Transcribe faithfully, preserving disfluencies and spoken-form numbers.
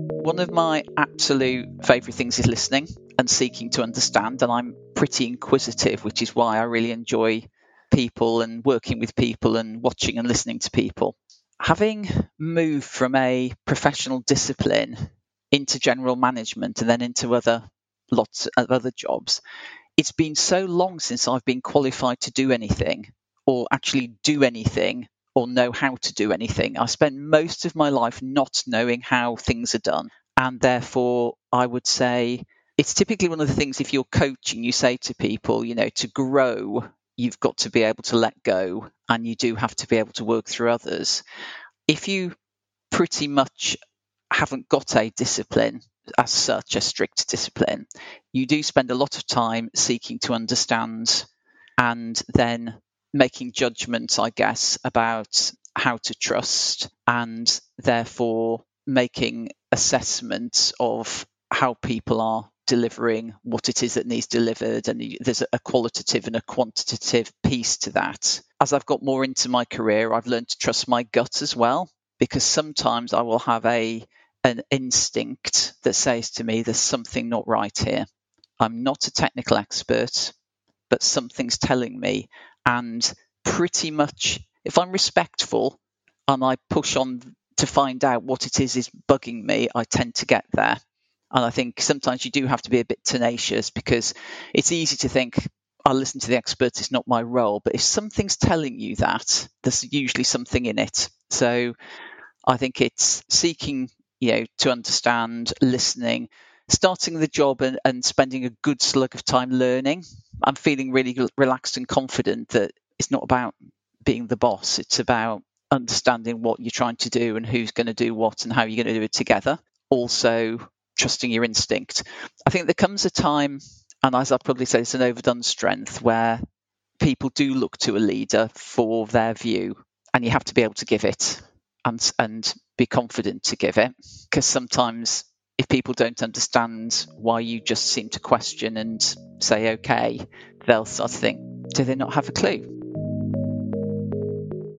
One of my absolute favourite things is listening and seeking to understand, and I'm pretty inquisitive, which is why I really enjoy people and working with people and watching and listening to people. Having moved from a professional discipline into general management and then into other lots of other jobs, it's been so long since I've been qualified to do anything or actually do anything or know how to do anything. I spent most of my life not knowing how things are done. And therefore, I would say it's typically one of the things, if you're coaching, you say to people, you know, to grow, you've got to be able to let go and you do have to be able to work through others. If you pretty much haven't got a discipline as such, a strict discipline, you do spend a lot of time seeking to understand and then making judgments, I guess, about how to trust and therefore making assessments of how people are delivering what it is that needs delivered. And there's a qualitative and a quantitative piece to that. As I've got more into my career, I've learned to trust my gut as well, because sometimes I will have a an instinct that says to me, there's something not right here. I'm not a technical expert, but something's telling me. And pretty much, if I'm respectful and I push on to find out what it is is bugging me, I tend to get there. And I think sometimes you do have to be a bit tenacious, because it's easy to think, I'll listen to the experts, it's not my role. But if something's telling you that, there's usually something in it. So I think it's seeking, you know, to understand, listening, starting the job and, and spending a good slug of time learning. I'm feeling really relaxed and confident that it's not about being the boss. It's about understanding what you're trying to do and who's going to do what and how you're going to do it together. Also, trusting your instinct. I think there comes a time, and as I probably say, it's an overdone strength, where people do look to a leader for their view, and you have to be able to give it and and be confident to give it. Because sometimes if people don't understand why you just seem to question and say okay, they'll start to think, do they not have a clue?